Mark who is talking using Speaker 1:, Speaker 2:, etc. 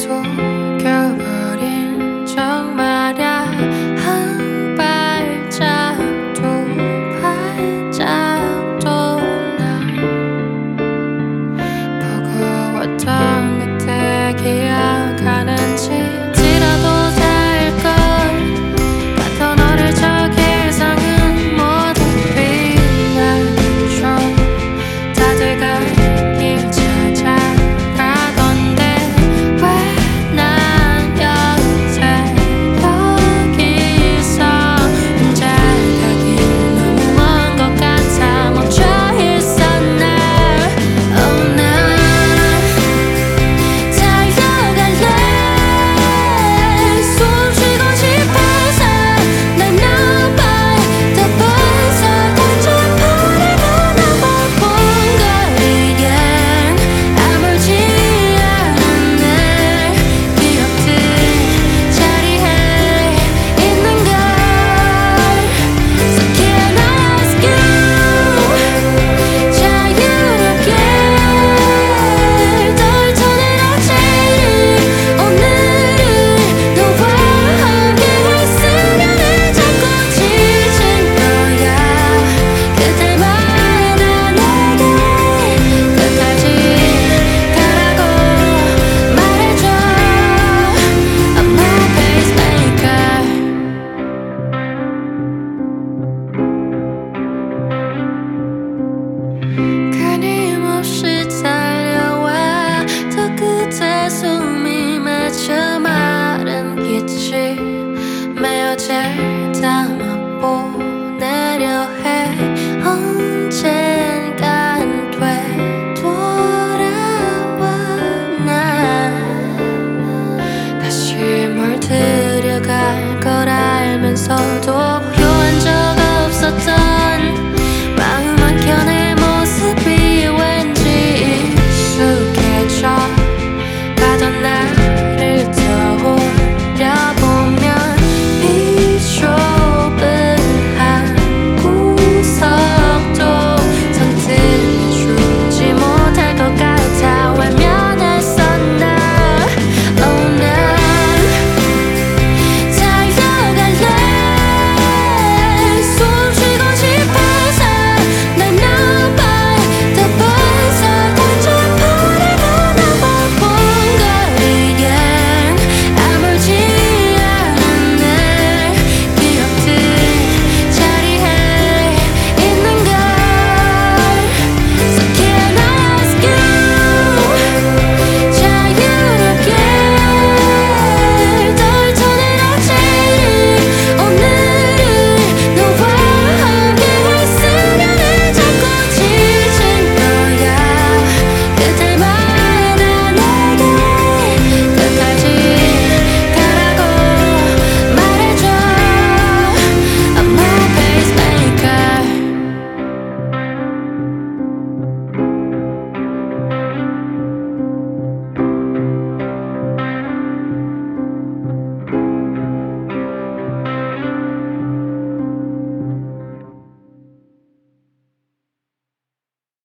Speaker 1: 속여버린 적 말야. 한 발짝 두 발짝도 날 버거웠던 그때 기억하는지 지라도 닿을걸 같던 어릴 적 일상은 모두 비나죠. 다들 갈 길 찾아가던데 왜 난 여태 여기서 혼자 가기 너무 먼 것 같아. 멈춰있어 날. Oh, 난 달려갈래. 숨 쉬고 싶어서 날 너무 더 벌써 던져버리고 나와 본 거리엔 아물지 않은 내 기억들 자리에 있는 걸. So can I ask you 자유롭게 널 전해라지. 오늘을 너와 함께 했으면 해. 자꾸 지친 거야 그때마다 내게 끝까지 가라고 말해줘. I'm no pacemaker. 끊임없이 달려와 더 끝에 숨이 맺혀 마른 기침 메어질 담아 보내려 해. 언제